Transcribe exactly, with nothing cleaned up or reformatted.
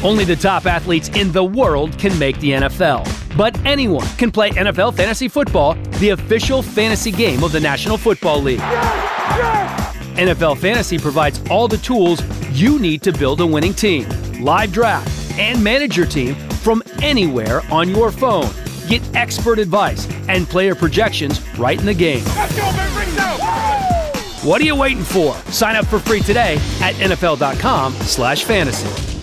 Only the top athletes in the world can make the N F L. But anyone can play N F L Fantasy Football, the official fantasy game of the National Football League. Yes! Yes! N F L Fantasy provides all the tools you need to build a winning team, live draft, and manage your team from anywhere on your phone. Get expert advice and player projections right in the game. Let's go, man! Bring it down! What are you waiting for? Sign up for free today at N F L dot com slash fantasy.